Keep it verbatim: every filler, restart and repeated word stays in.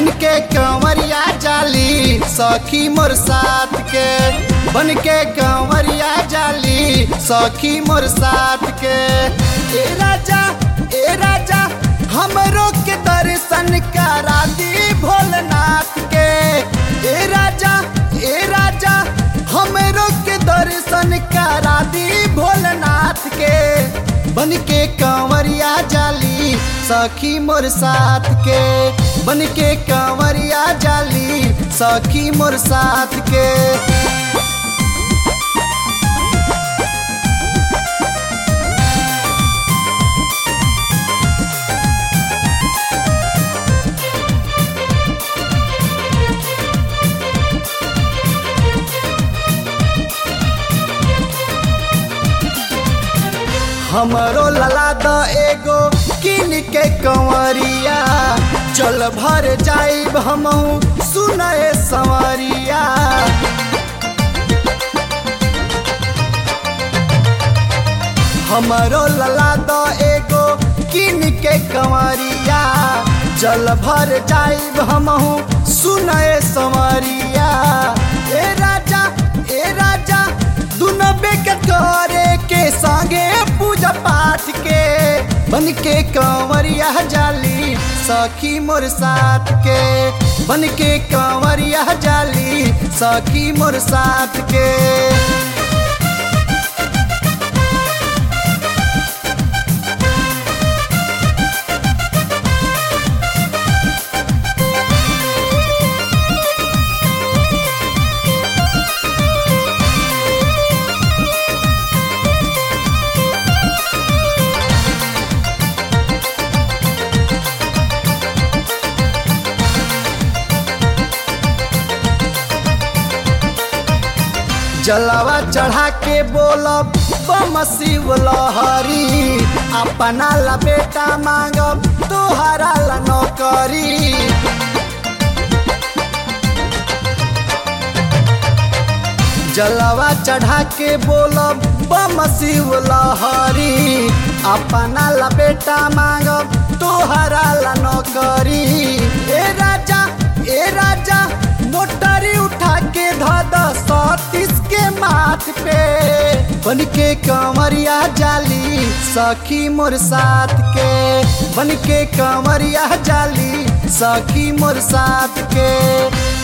बनके कंवरिया जाली सखी मोर साथ के, बनके कंवरिया जाली सखी मोर साथ के। ए राजा ए राजा हमरो के दर्शन करा दी भोलेनाथ के। ए राजा ए राजा हमरो के दर्शन करा दी भोलेनाथ के। बनके कंवरिया जाली सखी मोर साथ के, बनके कंवरिया जाली सखी मोर साथ के। हमरो लला द एगो किन के कंवरिया, चल भर जाइब हमहू सुनए संवरिया। हमरो लला द एगो किन के कंवरिया, चल भर जाइब हमहू सुनए संवरिया। ए राजा ए राजा दुनो बेके करे के संगे पूजा पाठ के। बनके कंवरिया जाली सखी मोर साथ के, बनके कंवरिया जाली सखी मोर साथ के। जलवा चढ़ा के बोलब बम शिव लहरी, अपना ला बेटा मांगब तोहरा ला नौकरी। जलवा चढ़ा के बोलब बम शिव लहरी, अपना ला बेटा मांगब तोहरा ला नौकरी। ए राजा ए राजा मोटरी उठा के धद सतीश के माथ पे। बनके कंवरिया जाली सखी मोर साथ के, बनके कंवरिया जाली सखी मोर साथ के।